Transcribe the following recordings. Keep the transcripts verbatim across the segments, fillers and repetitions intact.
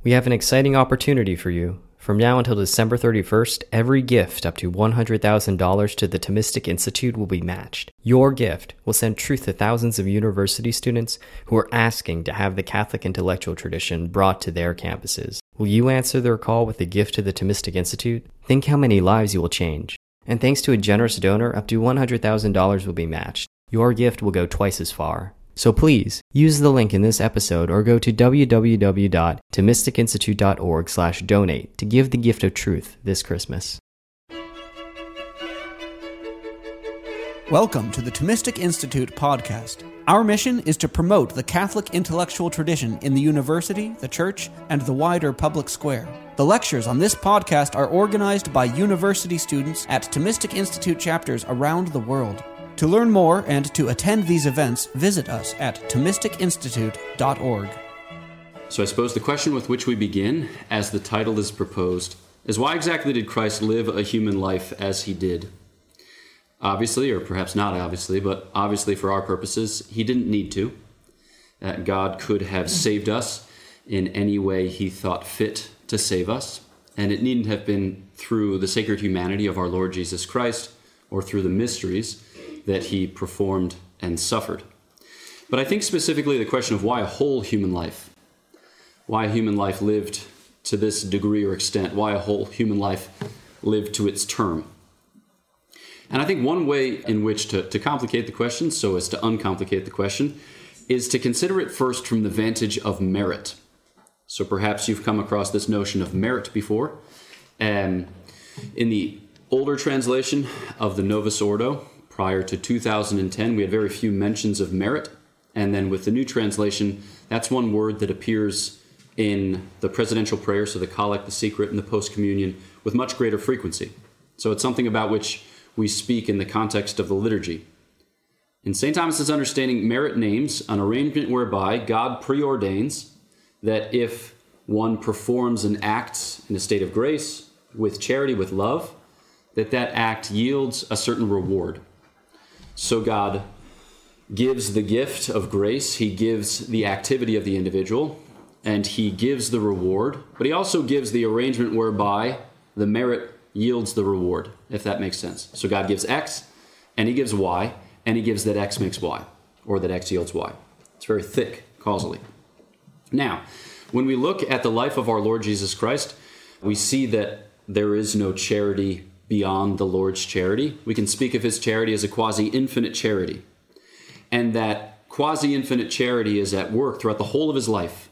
We have an exciting opportunity for you. From now until December thirty-first, every gift up to one hundred thousand dollars to the Thomistic Institute will be matched. Your gift will send truth to thousands of university students who are asking to have the Catholic intellectual tradition brought to their campuses. Will you answer their call with a gift to the Thomistic Institute? Think how many lives you will change. And thanks to a generous donor, up to one hundred thousand dollars will be matched. Your gift will go twice as far. So please, use the link in this episode or go to w w w dot thomistic institute dot org slash donate to give the gift of truth this Christmas. Welcome to the Thomistic Institute podcast. Our mission is to promote the Catholic intellectual tradition in the university, the church, and the wider public square. The lectures on this podcast are organized by university students at Thomistic Institute chapters around the world. To learn more and to attend these events, visit us at thomistic institute dot org. So I suppose the question with which we begin, as the title is proposed, is why exactly did Christ live a human life as he did? Obviously, or perhaps not obviously, but obviously for our purposes, he didn't need to. Uh, God could have saved us in any way he thought fit to save us, and it needn't have been through the sacred humanity of our Lord Jesus Christ or through the mysteries that he performed and suffered. But I think specifically the question of why a whole human life, why a human life lived to this degree or extent, why a whole human life lived to its term. And I think one way in which to, to complicate the question, so as to uncomplicate the question, is to consider it first from the vantage of merit. So perhaps you've come across this notion of merit before. Um, in the older translation of the Novus Ordo, prior to two thousand ten, we had very few mentions of merit. And then with the new translation, that's one word that appears in the presidential prayer, so the collect, the secret, and the post-communion, with much greater frequency. So it's something about which we speak in the context of the liturgy. In Saint Thomas's understanding, merit names an arrangement whereby God preordains that if one performs an act in a state of grace, with charity, with love, that that act yields a certain reward. So God gives the gift of grace, he gives the activity of the individual, and he gives the reward, but he also gives the arrangement whereby the merit yields the reward, if that makes sense. So God gives X, and he gives Y, and he gives that X makes Y, or that X yields Y. It's very thick, causally. Now, when we look at the life of our Lord Jesus Christ, we see that there is no charity beyond the Lord's charity. We can speak of his charity as a quasi-infinite charity, and that quasi-infinite charity is at work throughout the whole of his life.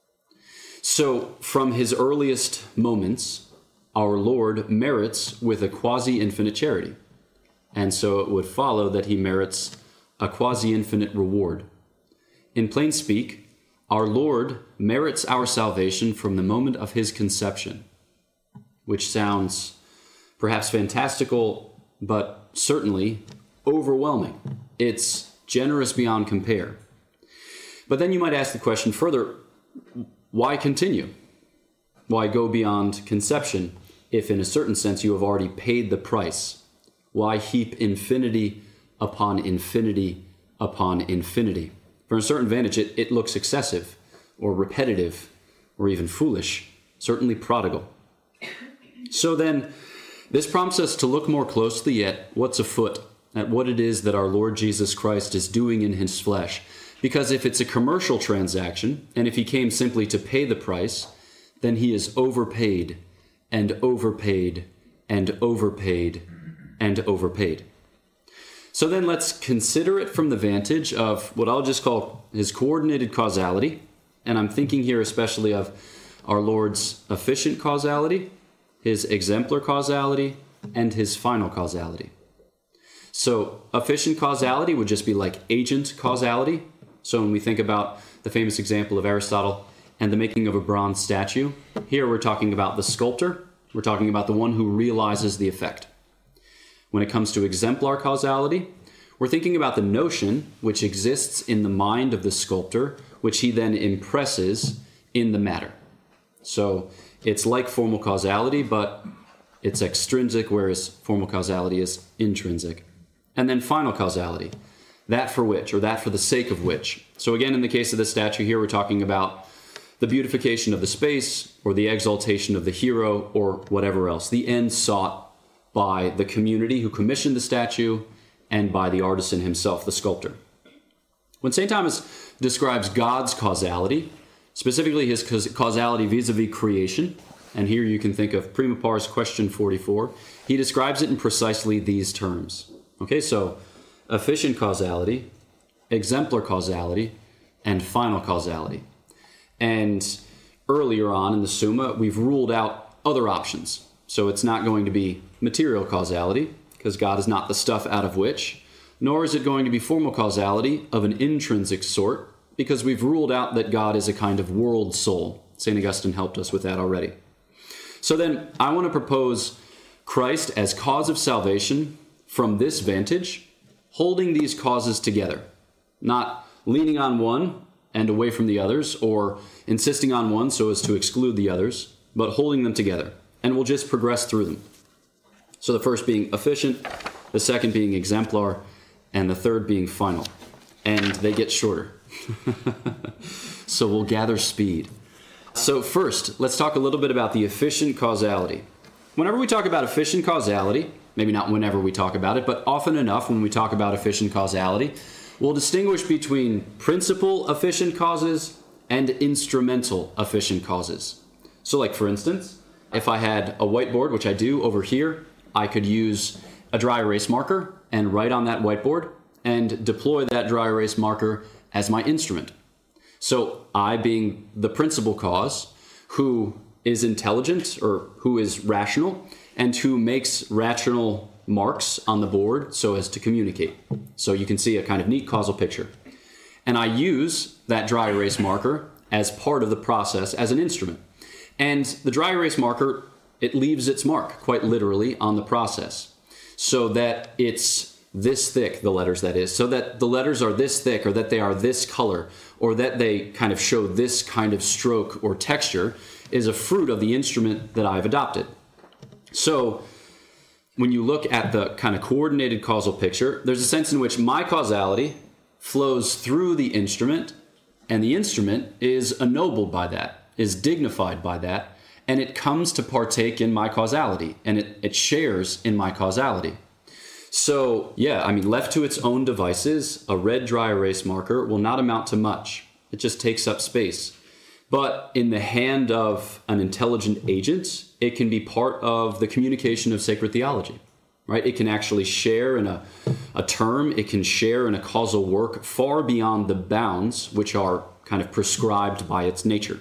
So, from his earliest moments, our Lord merits with a quasi-infinite charity. And so it would follow that he merits a quasi-infinite reward. In plain speak, our Lord merits our salvation from the moment of his conception, which sounds perhaps fantastical, but certainly overwhelming. It's generous beyond compare. But then you might ask the question further, why continue? Why go beyond conception if in a certain sense you have already paid the price? Why heap infinity upon infinity upon infinity? From a certain vantage, it, it looks excessive or repetitive or even foolish, certainly prodigal. So then, this prompts us to look more closely at what's afoot, at what it is that our Lord Jesus Christ is doing in his flesh. Because if it's a commercial transaction, and if he came simply to pay the price, then he is overpaid and overpaid and overpaid and overpaid. So then let's consider it from the vantage of what I'll just call his coordinated causality. And I'm thinking here especially of our Lord's efficient causality, his exemplar causality, and his final causality. So efficient causality would just be like agent causality. So when we think about the famous example of Aristotle and the making of a bronze statue, here we're talking about the sculptor. We're talking about the one who realizes the effect. When it comes to exemplar causality, we're thinking about the notion which exists in the mind of the sculptor, which he then impresses in the matter. So it's like formal causality, but it's extrinsic, whereas formal causality is intrinsic. And then final causality, that for which, or that for the sake of which. So again, in the case of the statue here, we're talking about the beautification of the space, or the exaltation of the hero, or whatever else. The end sought by the community who commissioned the statue and by the artisan himself, the sculptor. When Saint Thomas describes God's causality, specifically his causality vis-a-vis creation, and here you can think of Prima Pars question forty-four, he describes it in precisely these terms. Okay, so efficient causality, exemplar causality, and final causality. And earlier on in the Summa, we've ruled out other options. So it's not going to be material causality, because God is not the stuff out of which, nor is it going to be formal causality of an intrinsic sort, because we've ruled out that God is a kind of world soul. Saint Augustine helped us with that already. So then I want to propose Christ as cause of salvation from this vantage, holding these causes together, not leaning on one and away from the others, or insisting on one so as to exclude the others, but holding them together. And we'll just progress through them. So the first being efficient, the second being exemplar, and the third being final. And they get shorter. So we'll gather speed. So first, let's talk a little bit about the efficient causality. Whenever we talk about efficient causality, maybe not whenever we talk about it, but often enough when we talk about efficient causality, we'll distinguish between principal efficient causes and instrumental efficient causes. So like for instance, if I had a whiteboard, which I do over here, I could use a dry erase marker and write on that whiteboard and deploy that dry erase marker as my instrument. So I, being the principal cause, who is intelligent or who is rational and who makes rational marks on the board so as to communicate. So you can see a kind of neat causal picture. And I use that dry erase marker as part of the process as an instrument. And the dry erase marker, it leaves its mark quite literally on the process so that it's this thick, the letters that is, so that the letters are this thick or that they are this color or that they kind of show this kind of stroke or texture is a fruit of the instrument that I've adopted. So when you look at the kind of coordinated causal picture, there's a sense in which my causality flows through the instrument and the instrument is ennobled by that, is dignified by that, and it comes to partake in my causality and it, it shares in my causality. So, yeah, I mean, left to its own devices, a red dry erase marker will not amount to much. It just takes up space. But in the hand of an intelligent agent, it can be part of the communication of sacred theology, right? It can actually share in a, a term, it can share in a causal work far beyond the bounds which are kind of prescribed by its nature.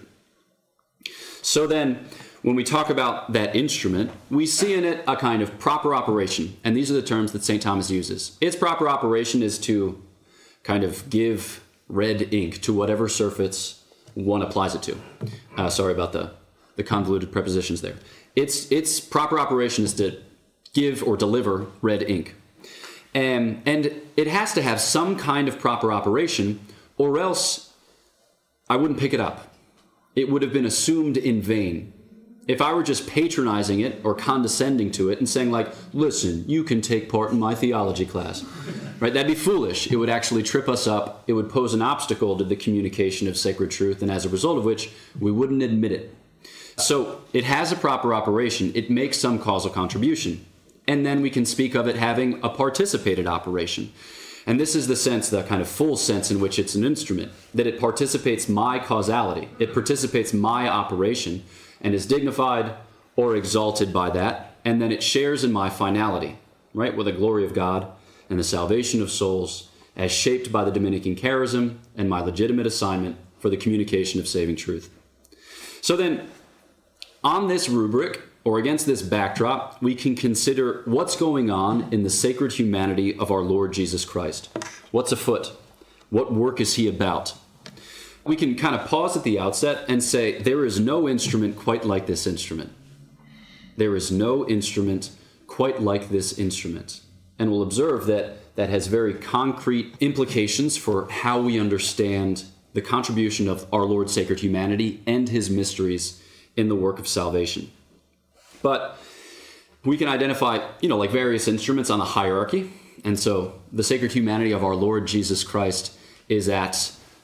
So then, when we talk about that instrument, we see in it a kind of proper operation. And these are the terms that Saint Thomas uses. Its proper operation is to kind of give red ink to whatever surface one applies it to. Uh, sorry about the, the convoluted prepositions there. Its, its proper operation is to give or deliver red ink. And, and it has to have some kind of proper operation, or else I wouldn't pick it up. It would have been assumed in vain. If I were just patronizing it or condescending to it and saying like, listen, you can take part in my theology class, right? That'd be foolish. It would actually trip us up. It would pose an obstacle to the communication of sacred truth, and as a result of which, we wouldn't admit it. So it has a proper operation. It makes some causal contribution. And then we can speak of it having a participated operation. And this is the sense, the kind of full sense in which it's an instrument, that it participates my causality. It participates my operation and is dignified or exalted by that, and then it shares in my finality, right, with the glory of God and the salvation of souls as shaped by the Dominican charism and my legitimate assignment for the communication of saving truth. So then, on this rubric, or against this backdrop, we can consider what's going on in the sacred humanity of our Lord Jesus Christ. What's afoot? What work is he about? We can kind of pause at the outset and say, there is no instrument quite like this instrument. There is no instrument quite like this instrument. And we'll observe that that has very concrete implications for how we understand the contribution of our Lord's sacred humanity and his mysteries in the work of salvation. But we can identify, you know, like various instruments on a hierarchy. And so the sacred humanity of our Lord Jesus Christ is at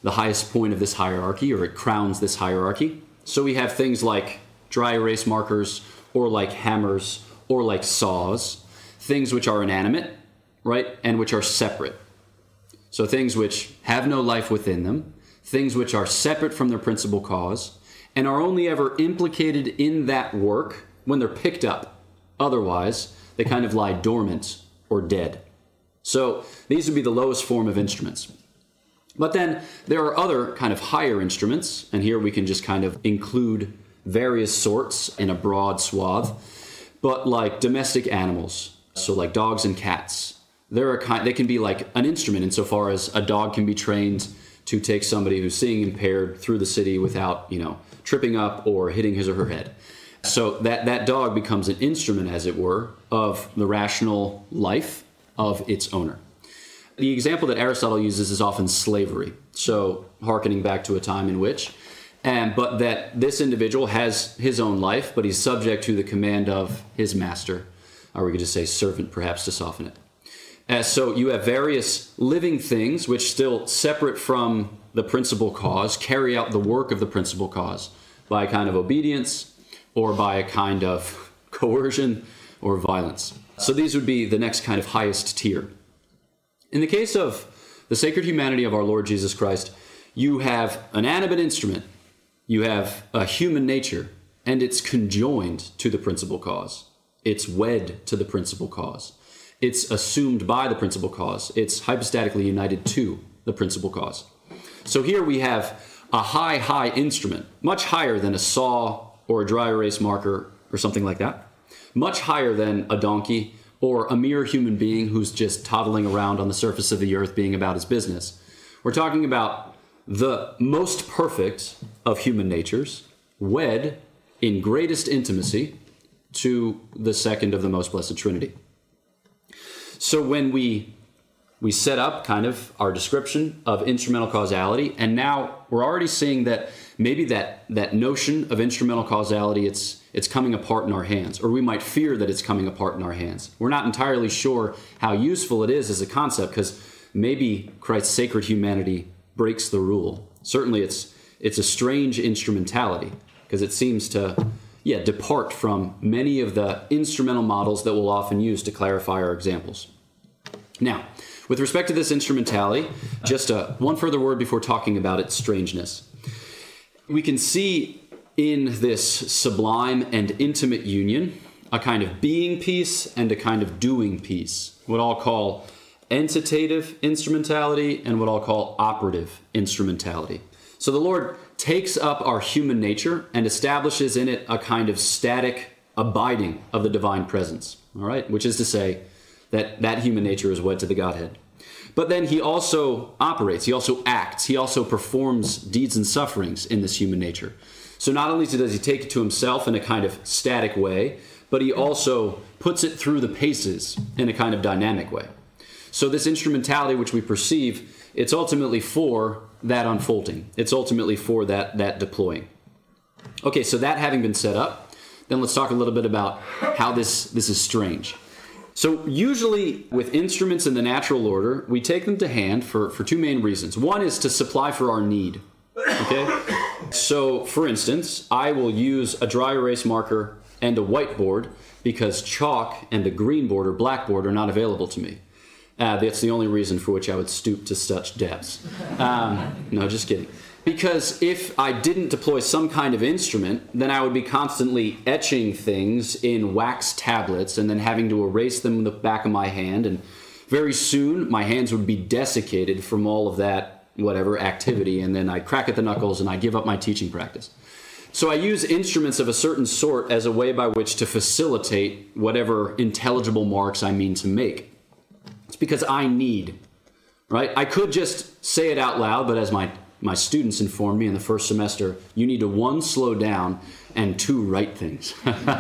the highest point of this hierarchy, or it crowns this hierarchy. So we have things like dry erase markers, or like hammers, or like saws, things which are inanimate, right, and which are separate. So things which have no life within them, things which are separate from their principal cause, and are only ever implicated in that work when they're picked up. Otherwise, they kind of lie dormant or dead. So these would be the lowest form of instruments. But then there are other kind of higher instruments, and here we can just kind of include various sorts in a broad swath, but like domestic animals, so like dogs and cats. They're a kind, they can be like an instrument insofar as a dog can be trained to take somebody who's seeing impaired through the city without, you know, tripping up or hitting his or her head. So that, that dog becomes an instrument, as it were, of the rational life of its owner. The example that Aristotle uses is often slavery. So hearkening back to a time in which, and but that this individual has his own life, but he's subject to the command of his master, or we could just say servant, perhaps, to soften it. Uh, so you have various living things which, still separate from the principal cause, carry out the work of the principal cause by a kind of obedience or by a kind of coercion or violence. So these would be the next kind of highest tier. In the case of the sacred humanity of our Lord Jesus Christ, you have an animate instrument, you have a human nature, and it's conjoined to the principal cause. It's wed to the principal cause. It's assumed by the principal cause. It's hypostatically united to the principal cause. So here we have a high, high instrument, much higher than a saw or a dry erase marker or something like that, much higher than a donkey or a mere human being who's just toddling around on the surface of the earth being about his business. We're talking about the most perfect of human natures, wed in greatest intimacy to the second of the most blessed Trinity. So when we we set up kind of our description of instrumental causality, and now we're already seeing that maybe that, that notion of instrumental causality, it's it's coming apart in our hands, or we might fear that it's coming apart in our hands. We're not entirely sure how useful it is as a concept, because maybe Christ's sacred humanity breaks the rule. Certainly it's it's a strange instrumentality, because it seems to yeah depart from many of the instrumental models that we'll often use to clarify our examples. Now, with respect to this instrumentality, just uh, one further word before talking about its strangeness. We can see in this sublime and intimate union a kind of being piece and a kind of doing piece, what I'll call entitative instrumentality and what I'll call operative instrumentality. So the Lord takes up our human nature and establishes in it a kind of static abiding of the divine presence, all right, which is to say that that human nature is wed to the Godhead. But then he also operates, he also acts, he also performs deeds and sufferings in this human nature. So not only does he take it to himself in a kind of static way, but he also puts it through the paces in a kind of dynamic way. So this instrumentality which we perceive, it's ultimately for that unfolding. It's ultimately for that, that deploying. Okay, so that having been set up, then let's talk a little bit about how this, this is strange. So usually with instruments in the natural order, we take them to hand for, for two main reasons. One is to supply for our need, okay? So for instance, I will use a dry erase marker and a whiteboard because chalk and a green board or blackboard are not available to me. Uh, that's the only reason for which I would stoop to such depths. Um, no, just kidding. Because if I didn't deploy some kind of instrument, then I would be constantly etching things in wax tablets and then having to erase them in the back of my hand. And very soon, my hands would be desiccated from all of that, whatever, activity. And then I'd crack at the knuckles and I'd give up my teaching practice. So I use instruments of a certain sort as a way by which to facilitate whatever intelligible marks I mean to make. It's because I need, right? I could just say it out loud, but as my My students informed me in the first semester, you need to, one, slow down, and two, write things.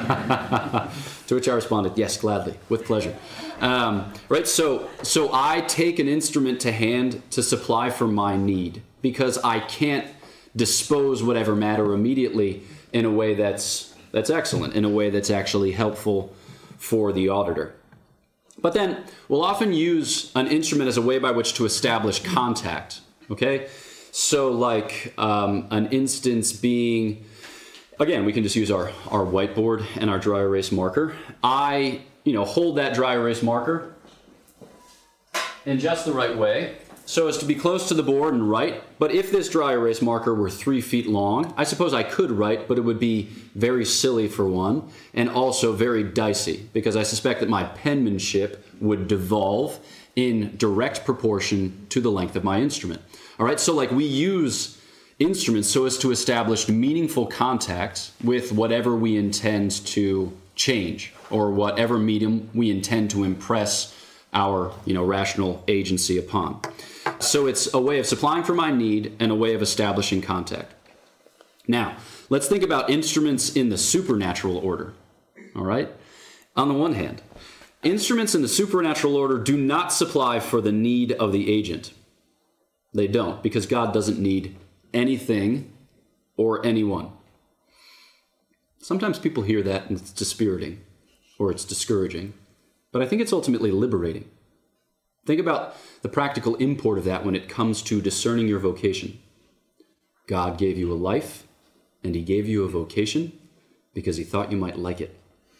To which I responded, yes, gladly, with pleasure. Um, right, so so I take an instrument to hand to supply for my need, because I can't dispose whatever matter immediately in a way that's that's excellent, in a way that's actually helpful for the auditor. But then we'll often use an instrument as a way by which to establish contact, okay? So like um, an instance being, again, we can just use our, our whiteboard and our dry erase marker. I, you know, hold that dry erase marker in just the right way so as to be close to the board and write. But if this dry erase marker were three feet long, I suppose I could write, but it would be very silly for one, and also very dicey, because I suspect that my penmanship would devolve in direct proportion to the length of my instrument. All right, so like we use instruments so as to establish meaningful contact with whatever we intend to change, or whatever medium we intend to impress our, you know, rational agency upon. So it's a way of supplying for my need and a way of establishing contact. Now, let's think about instruments in the supernatural order. All right? On the one hand, instruments in the supernatural order do not supply for the need of the agent. They don't, because God doesn't need anything or anyone. Sometimes people hear that and it's dispiriting or it's discouraging, but I think it's ultimately liberating. Think about the practical import of that when it comes to discerning your vocation. God gave you a life, and he gave you a vocation because he thought you might like it.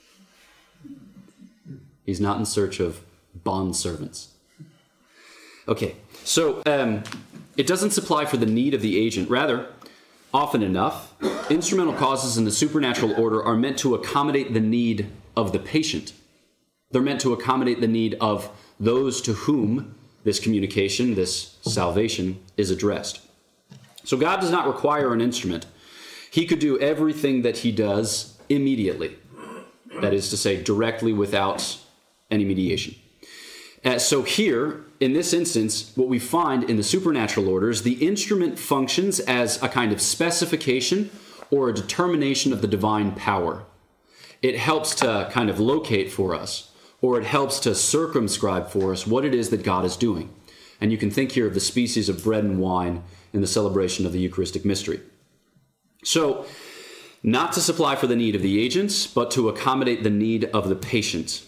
He's not in search of bondservants. Okay, so um, it doesn't supply for the need of the agent. Rather, often enough, instrumental causes in the supernatural order are meant to accommodate the need of the patient. They're meant to accommodate the need of those to whom this communication, this salvation, is addressed. So God does not require an instrument. He could do everything that he does immediately. That is to say, directly without any mediation. Uh, so here, in this instance, what we find in the supernatural orders, the instrument functions as a kind of specification or a determination of the divine power. It helps to kind of locate for us, or it helps to circumscribe for us what it is that God is doing. And you can think here of the species of bread and wine in the celebration of the Eucharistic mystery. So, not to supply for the need of the agents, but to accommodate the need of the patient.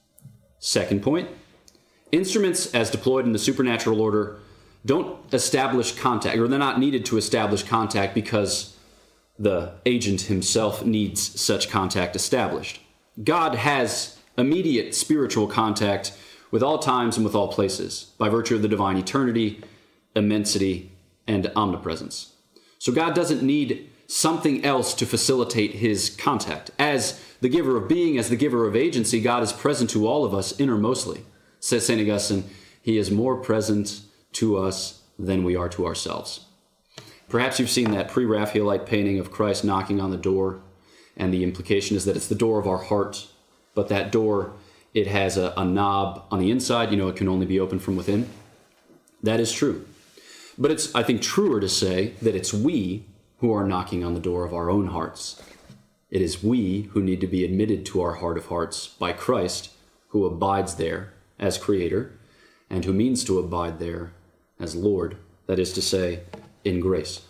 Second point, instruments as deployed in the supernatural order don't establish contact, or they're not needed to establish contact because the agent himself needs such contact established. God has immediate spiritual contact with all times and with all places by virtue of the divine eternity, immensity, and omnipresence. So God doesn't need something else to facilitate his contact. As the giver of being, as the giver of agency, God is present to all of us innermostly. Says Saint Augustine, he is more present to us than we are to ourselves. Perhaps you've seen that pre-Raphaelite painting of Christ knocking on the door, and the implication is that it's the door of our heart, but that door, it has a, a knob on the inside. You know, it can only be opened from within. That is true. But it's, I think, truer to say that it's we who are knocking on the door of our own hearts. It is we who need to be admitted to our heart of hearts by Christ, who abides there as Creator, and who means to abide there as Lord, that is to say, in grace.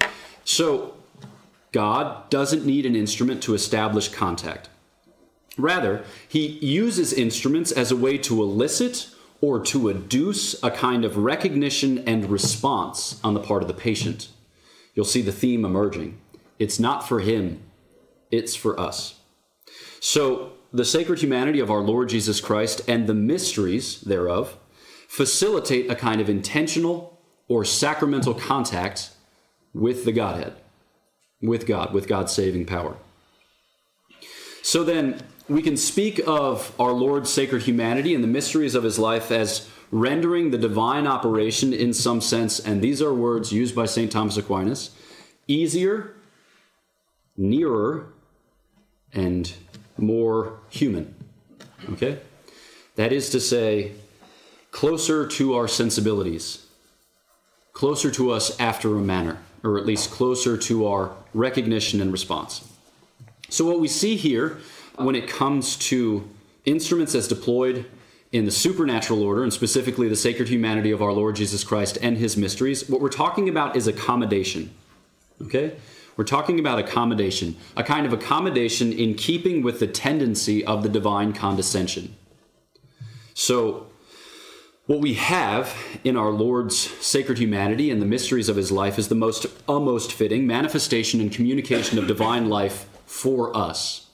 So, God doesn't need an instrument to establish contact. Rather, he uses instruments as a way to elicit or to adduce a kind of recognition and response on the part of the patient. You'll see the theme emerging. It's not for him, it's for us. So, the sacred humanity of our Lord Jesus Christ and the mysteries thereof facilitate a kind of intentional or sacramental contact with the Godhead, with God, with God's saving power. So then, we can speak of our Lord's sacred humanity and the mysteries of his life as rendering the divine operation in some sense, and these are words used by Saint Thomas Aquinas, easier, nearer, and more human. Okay? That is to say, closer to our sensibilities, closer to us after a manner, or at least closer to our recognition and response. So what we see here when it comes to instruments as deployed in the supernatural order, and specifically the sacred humanity of our Lord Jesus Christ and his mysteries, what we're talking about is accommodation. Okay? We're talking about accommodation, a kind of accommodation in keeping with the tendency of the divine condescension. So, What we have in our Lord's sacred humanity and the mysteries of his life is the most, a most fitting manifestation and communication of divine life for us.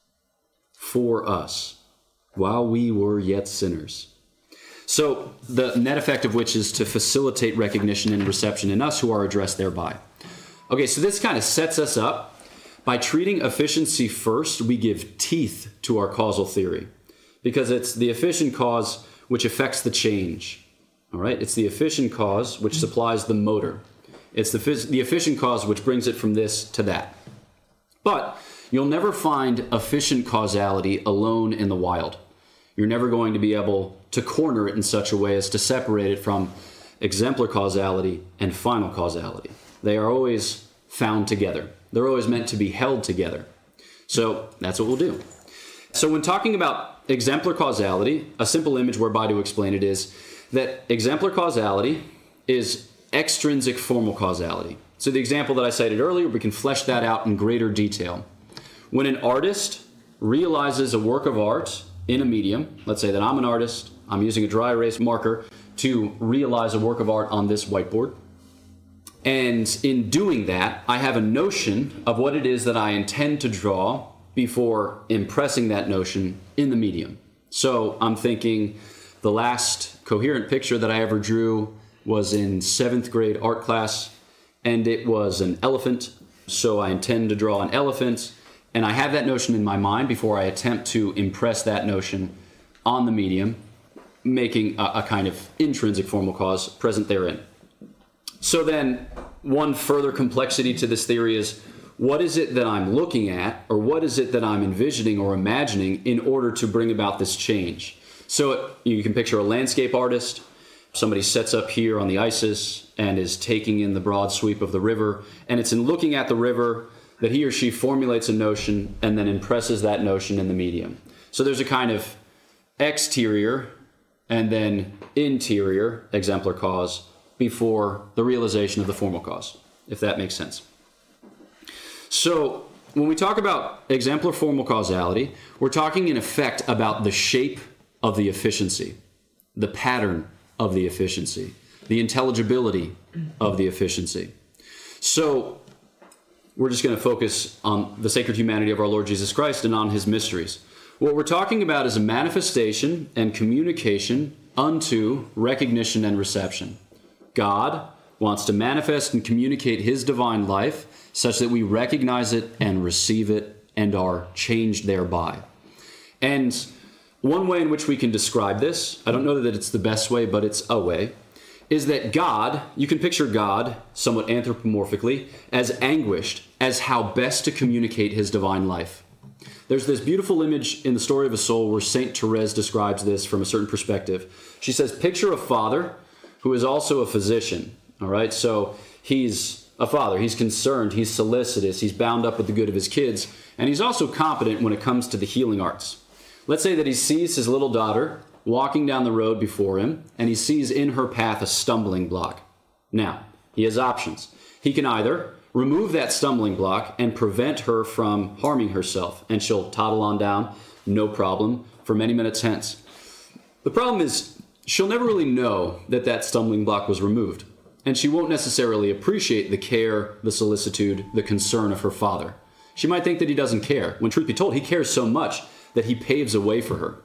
For us, while we were yet sinners. So the net effect of which is to facilitate recognition and reception in us who are addressed thereby. Okay, so this kind of sets us up. By treating efficiency first, we give teeth to our causal theory, because it's the efficient cause which affects the change. All right, it's the efficient cause which supplies the motor. It's the, the efficient cause which brings it from this to that. But you'll never find efficient causality alone in the wild. You're never going to be able to corner it in such a way as to separate it from exemplar causality and final causality. They are always found together. They're always meant to be held together. So that's what we'll do. So when talking about exemplar causality, a simple image whereby to explain it is that exemplar causality is extrinsic formal causality. So the example that I cited earlier, we can flesh that out in greater detail. When an artist realizes a work of art in a medium, let's say that I'm an artist, I'm using a dry erase marker to realize a work of art on this whiteboard. And in doing that, I have a notion of what it is that I intend to draw before impressing that notion in the medium. So I'm thinking the last coherent picture that I ever drew was in seventh grade art class, and it was an elephant. So I intend to draw an elephant, and I have that notion in my mind before I attempt to impress that notion on the medium, making a, a kind of intrinsic formal cause present therein. So then one further complexity to this theory is, what is it that I'm looking at, or what is it that I'm envisioning or imagining in order to bring about this change? So you can picture a landscape artist. Somebody sets up here on the Isis and is taking in the broad sweep of the river, and it's in looking at the river that he or she formulates a notion and then impresses that notion in the medium. So there's a kind of exterior and then interior exemplar cause before the realization of the formal cause, if that makes sense. So when we talk about exemplar formal causality, we're talking in effect about the shape of the efficiency, the pattern of the efficiency, the intelligibility of the efficiency. So we're just going to focus on the sacred humanity of our Lord Jesus Christ and on his mysteries. What we're talking about is a manifestation and communication unto recognition and reception. God wants to manifest and communicate his divine life such that we recognize it and receive it and are changed thereby. And one way in which we can describe this, I don't know that it's the best way, but it's a way, is that God, you can picture God, somewhat anthropomorphically, as anguished as how best to communicate his divine life. There's this beautiful image in the Story of a Soul where Saint Therese describes this from a certain perspective. She says, picture a father who is also a physician, all right? So he's a father, he's concerned, he's solicitous, he's bound up with the good of his kids, and he's also competent when it comes to the healing arts. Let's say that he sees his little daughter walking down the road before him, and he sees in her path a stumbling block. Now, he has options. He can either remove that stumbling block and prevent her from harming herself, and she'll toddle on down, no problem, for many minutes hence. The problem is, she'll never really know that that stumbling block was removed, and she won't necessarily appreciate the care, the solicitude, the concern of her father. She might think that he doesn't care, when truth be told, he cares so much that he paves a way for her.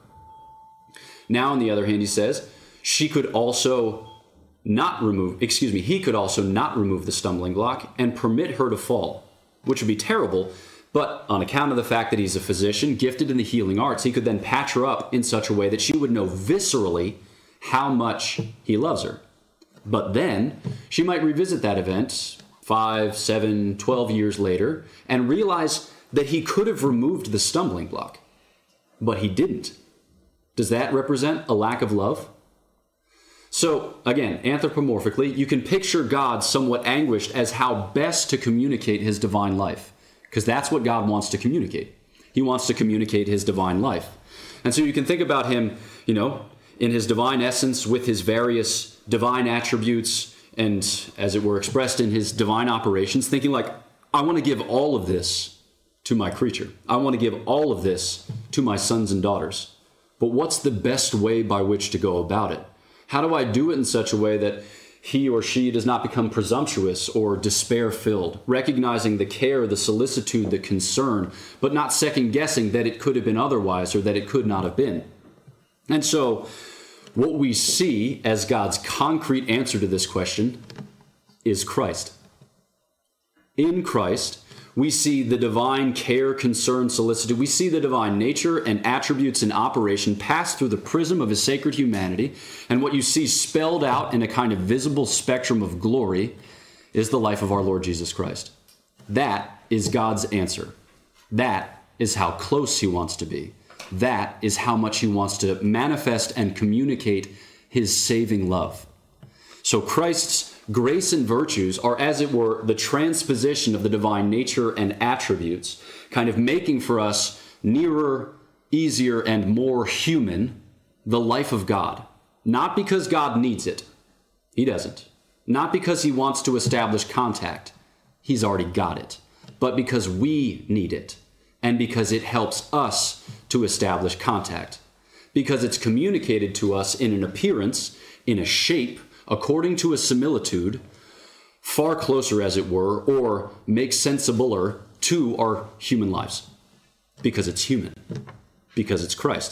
Now, on the other hand, he says, she could also not remove, excuse me, he could also not remove the stumbling block and permit her to fall, which would be terrible, but on account of the fact that he's a physician, gifted in the healing arts, he could then patch her up in such a way that she would know viscerally how much he loves her. But then, she might revisit that event five, seven, twelve years later and realize that he could have removed the stumbling block, but he didn't. Does that represent a lack of love? So, again, anthropomorphically, you can picture God somewhat anguished as how best to communicate his divine life, because that's what God wants to communicate. He wants to communicate his divine life. And so you can think about him, you know, in his divine essence with his various divine attributes and, as it were, expressed in his divine operations, thinking like, I want to give all of this to my creature. I want to give all of this to my sons and daughters. But what's the best way by which to go about it? How do I do it in such a way that he or she does not become presumptuous or despair-filled, recognizing the care, the solicitude, the concern, but not second-guessing that it could have been otherwise or that it could not have been? And so what we see as God's concrete answer to this question is Christ. In Christ, we see the divine care, concern, solicitude. We see the divine nature and attributes in operation pass through the prism of his sacred humanity. And what you see spelled out in a kind of visible spectrum of glory is the life of our Lord Jesus Christ. That is God's answer. That is how close he wants to be. That is how much he wants to manifest and communicate his saving love. So Christ's grace and virtues are, as it were, the transposition of the divine nature and attributes, kind of making for us nearer, easier, and more human the life of God. Not because God needs it. He doesn't. Not because he wants to establish contact. He's already got it. But because we need it. And because it helps us to establish contact. Because it's communicated to us in an appearance, in a shape, according to a similitude, far closer, as it were, or makes sensibler to our human lives. Because it's human. Because it's Christ.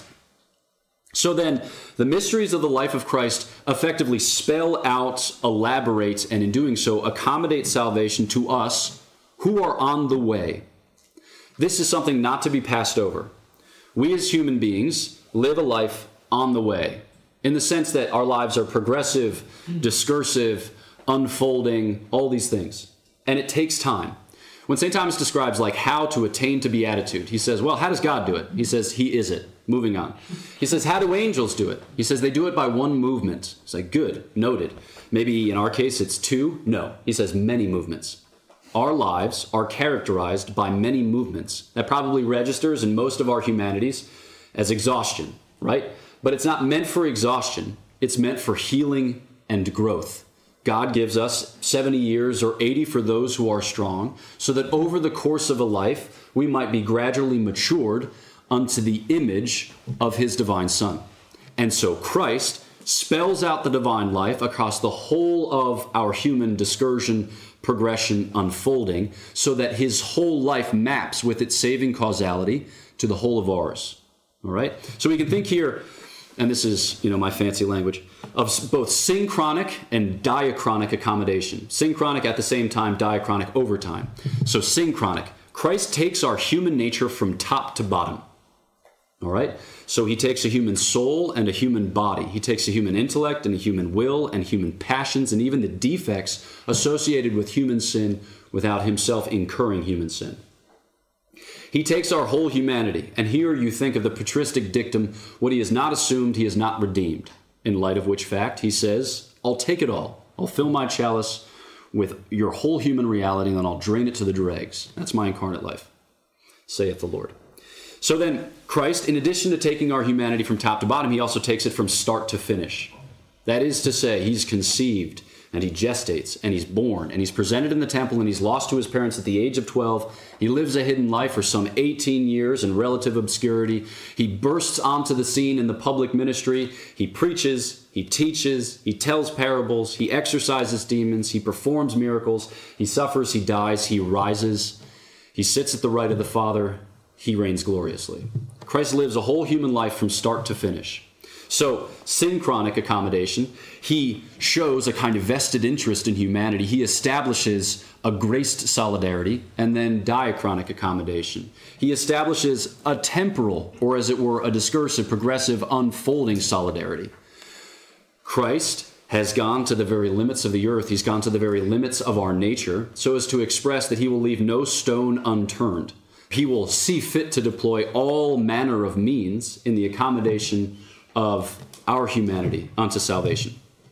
So then, the mysteries of the life of Christ effectively spell out, elaborate, and in doing so, accommodate salvation to us who are on the way. This is something not to be passed over. We as human beings live a life on the way, in the sense that our lives are progressive, discursive, unfolding, all these things. And it takes time. When Saint Thomas describes like how to attain to beatitude, he says, well, how does God do it? He says, he is it. Moving on. He says, how do angels do it? He says, they do it by one movement. It's like, good, noted. Maybe in our case it's two? No. He says, many movements. Our lives are characterized by many movements. That probably registers in most of our humanities as exhaustion, right? But it's not meant for exhaustion. It's meant for healing and growth. God gives us seventy years or eighty for those who are strong, so that over the course of a life, we might be gradually matured unto the image of his divine Son. And so Christ spells out the divine life across the whole of our human discursion, progression, unfolding, so that his whole life maps with its saving causality to the whole of ours. All right? So we can think here, and this is, you know, my fancy language, of both synchronic and diachronic accommodation. Synchronic at the same time, diachronic over time. So synchronic. Christ takes our human nature from top to bottom. All right? So he takes a human soul and a human body. He takes a human intellect and a human will and human passions and even the defects associated with human sin without himself incurring human sin. He takes our whole humanity, and here you think of the patristic dictum, what he has not assumed, he has not redeemed. In light of which fact, he says, I'll take it all. I'll fill my chalice with your whole human reality, and then I'll drain it to the dregs. That's my incarnate life, saith the Lord. So then, Christ, in addition to taking our humanity from top to bottom, he also takes it from start to finish. That is to say, he's conceived, and he gestates, and he's born, and he's presented in the temple, and he's lost to his parents at the age of twelve. He lives a hidden life for some eighteen years in relative obscurity. He bursts onto the scene in the public ministry. He preaches, he teaches, he tells parables, he exorcises demons, he performs miracles, he suffers, he dies, he rises, he sits at the right of the Father, he reigns gloriously. Christ lives a whole human life from start to finish. So, synchronic accommodation, he shows a kind of vested interest in humanity. He establishes a graced solidarity, and then diachronic accommodation. He establishes a temporal, or as it were, a discursive, progressive, unfolding solidarity. Christ has gone to the very limits of the earth. He's gone to the very limits of our nature, so as to express that he will leave no stone unturned. He will see fit to deploy all manner of means in the accommodation of our humanity unto salvation.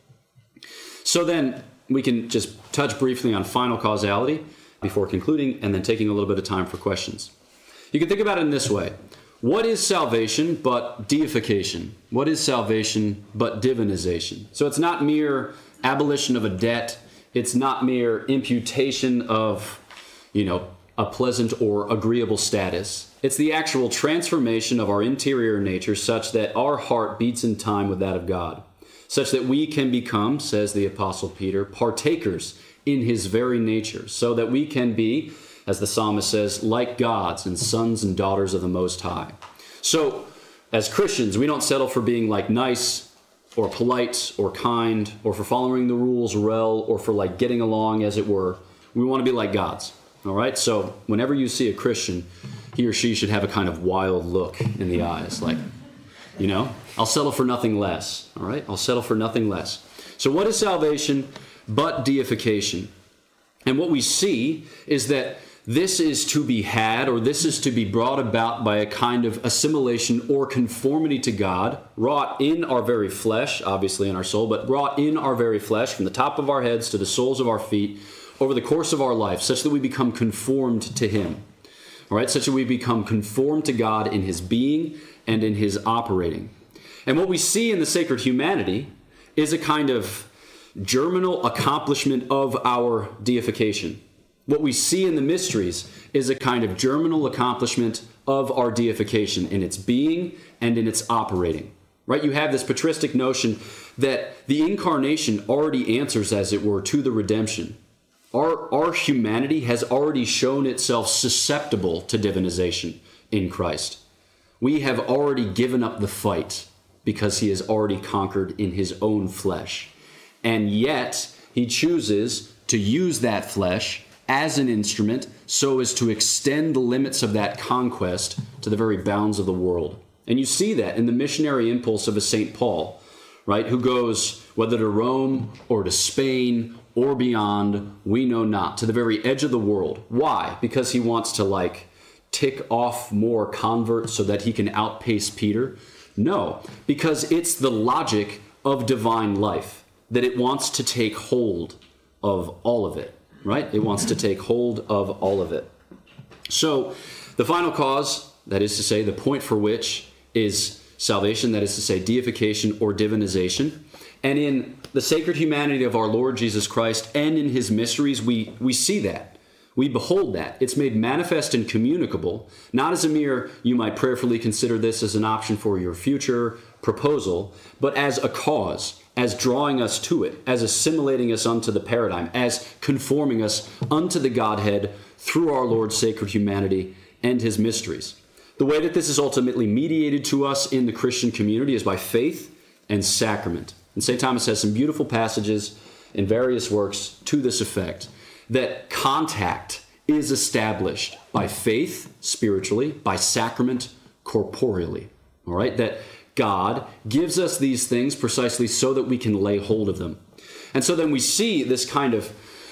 So then we can just touch briefly on final causality before concluding and then taking a little bit of time for questions. You can think about it in this way. What is salvation but deification? What is salvation but divinization? So it's not mere abolition of a debt. It's not mere imputation of, you know, a pleasant or agreeable status. It's the actual transformation of our interior nature such that our heart beats in time with that of God. such that we can become, says the Apostle Peter, partakers in his very nature, so that we can be, as the psalmist says, like gods and sons and daughters of the Most High. So, as Christians, we don't settle for being like nice or polite or kind or for following the rules well or for like getting along, as it were. We want to be like gods, all right? So whenever you see a Christian, he or she should have a kind of wild look in the eyes, like, you know, I'll settle for nothing less, all right? I'll settle for nothing less. So what is salvation but deification? And what we see is that this is to be had, or this is to be brought about by a kind of assimilation or conformity to God, wrought in our very flesh, obviously in our soul, but wrought in our very flesh from the top of our heads to the soles of our feet over the course of our life, such that we become conformed to him. All right, such that we become conformed to God in his being and in his operating. And what we see in the sacred humanity is a kind of germinal accomplishment of our deification. What we see in the mysteries is a kind of germinal accomplishment of our deification in its being and in its operating. Right? You have this patristic notion that the incarnation already answers, as it were, to the redemption. Our, our humanity has already shown itself susceptible to divinization in Christ. We have already given up the fight because he has already conquered in his own flesh. And yet, he chooses to use that flesh as an instrument so as to extend the limits of that conquest to the very bounds of the world. And you see that in the missionary impulse of a Saint Paul, right, who goes, whether to Rome or to Spain or beyond, we know not, to the very edge of the world. Why? Because he wants to, like, tick off more converts so that he can outpace Peter? No, because it's the logic of divine life, that it wants to take hold of all of it. Right? It wants to take hold of all of it. So the final cause, that is to say, the point for which is salvation, that is to say, deification or divinization. And in the sacred humanity of our Lord Jesus Christ and in his mysteries, we, we see that. We behold that. It's made manifest and communicable, not as a mere, you might prayerfully consider this as an option for your future proposal, but as a cause, as drawing us to it, as assimilating us unto the paradigm, as conforming us unto the Godhead through our Lord's sacred humanity and his mysteries. The way that this is ultimately mediated to us in the Christian community is by faith and sacrament. And Saint Thomas has some beautiful passages in various works to this effect, that contact is established by faith, spiritually, by sacrament, corporeally. All right? That God gives us these things precisely so that we can lay hold of them. And so then we see this kind of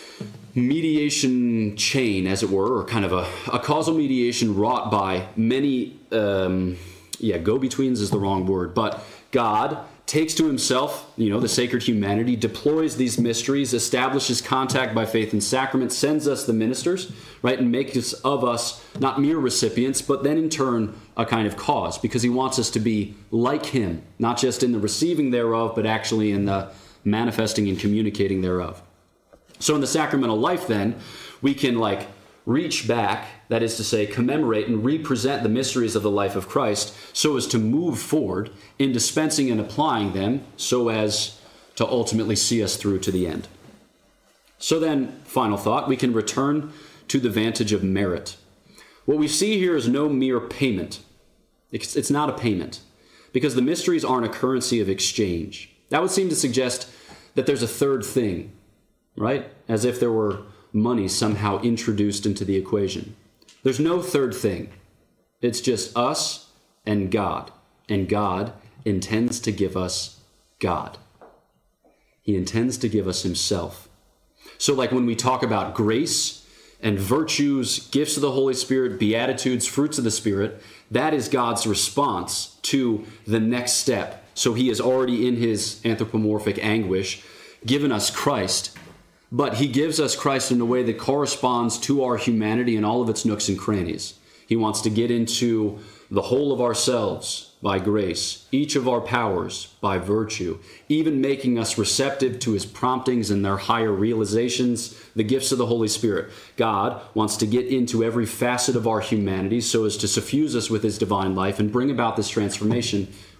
mediation chain, as it were, or kind of a, a causal mediation wrought by many, um, yeah, go-betweens is the wrong word, but God takes to himself, you know, the sacred humanity, deploys these mysteries, establishes contact by faith and sacrament, sends us the ministers, right, and makes of us not mere recipients, but then in turn a kind of cause, because he wants us to be like him, not just in the receiving thereof, but actually in the manifesting and communicating thereof. So in the sacramental life then, we can like reach back, that is to say, commemorate and represent the mysteries of the life of Christ so as to move forward in dispensing and applying them so as to ultimately see us through to the end. So then, final thought, we can return to the vantage of merit. What we see here is no mere payment. It's, it's not a payment, because the mysteries aren't a currency of exchange. That would seem to suggest that there's a third thing, right? As if there were money somehow introduced into the equation. There's no third thing. It's just us and God. And God intends to give us God. He intends to give us himself. So like when we talk about grace and virtues, gifts of the Holy Spirit, beatitudes, fruits of the Spirit, that is God's response to the next step. So he has already in his anthropomorphic anguish given us Christ, but he gives us Christ in a way that corresponds to our humanity and all of its nooks and crannies. He wants to get into the whole of ourselves by grace, each of our powers by virtue, even making us receptive to his promptings and their higher realizations, the gifts of the Holy Spirit. God wants to get into every facet of our humanity so as to suffuse us with his divine life and bring about this transformation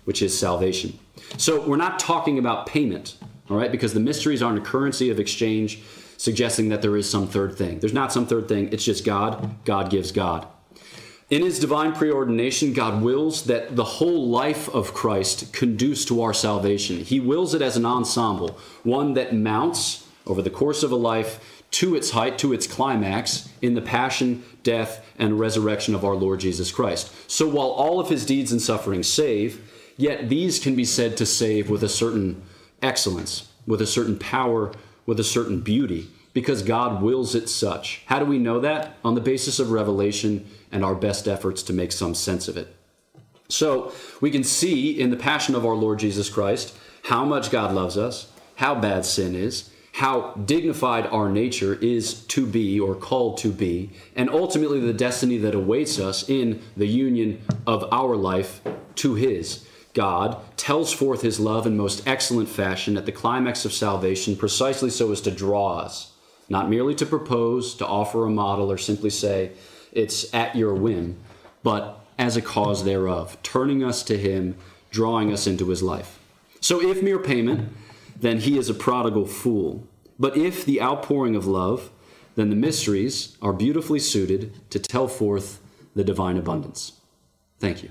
which is salvation. So we're not talking about payment, all right, because the mysteries aren't a currency of exchange suggesting that there is some third thing. There's not some third thing. It's just God. God gives God. In his divine preordination, God wills that the whole life of Christ conduce to our salvation. He wills it as an ensemble, one that mounts over the course of a life to its height, to its climax, in the passion, death, and resurrection of our Lord Jesus Christ. So while all of his deeds and sufferings save, yet these can be said to save with a certain excellence, with a certain power, with a certain beauty, because God wills it such. How do we know that? On the basis of revelation and our best efforts to make some sense of it. So we can see in the passion of our Lord Jesus Christ how much God loves us, how bad sin is, how dignified our nature is to be or called to be, and ultimately the destiny that awaits us in the union of our life to his. God tells forth his love in most excellent fashion at the climax of salvation, precisely so as to draw us, not merely to propose, to offer a model, or simply say, it's at your whim, but as a cause thereof, turning us to him, drawing us into his life. So if mere payment, then he is a prodigal fool. But if the outpouring of love, then the mysteries are beautifully suited to tell forth the divine abundance. Thank you.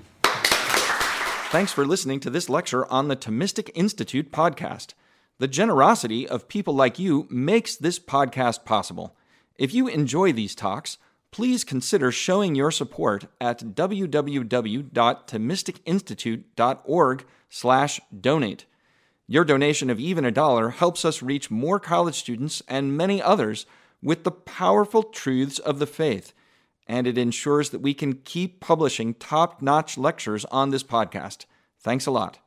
Thanks for listening to this lecture on the Thomistic Institute podcast. The generosity of people like you makes this podcast possible. If you enjoy these talks, please consider showing your support at w w w dot thomistic institute dot org slash donate. Your donation of even a dollar helps us reach more college students and many others with the powerful truths of the faith, and it ensures that we can keep publishing top-notch lectures on this podcast. Thanks a lot.